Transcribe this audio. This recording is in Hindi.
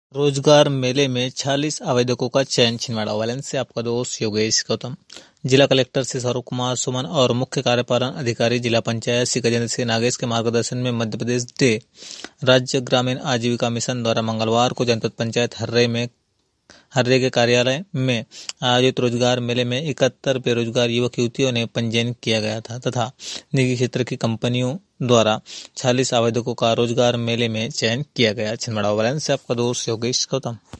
रोजगार मेले में 46 आवेदकों का चयन। छिंदवाड़ा वायलेंस से आपका दोस्त योगेश गौतम। जिला कलेक्टर श्री सौरभ कुमार सुमन और मुख्य कार्यपालन अधिकारी जिला पंचायत श्री गजेंद्र सिंह नागेश के मार्गदर्शन में मध्य प्रदेश राज्य ग्रामीण आजीविका मिशन द्वारा मंगलवार को जनपद पंचायत हर्रे के कार्यालय में आयोजित रोजगार मेले में 71 बेरोजगार युवक युवतियों ने पंजीयन किया गया था तथा निजी क्षेत्र की कंपनियों द्वारा 46 आवेदकों का रोजगार मेले में चयन किया गया। छिंदवाड़ा वायलेंस से आपका दोस्त योगेश गौतम।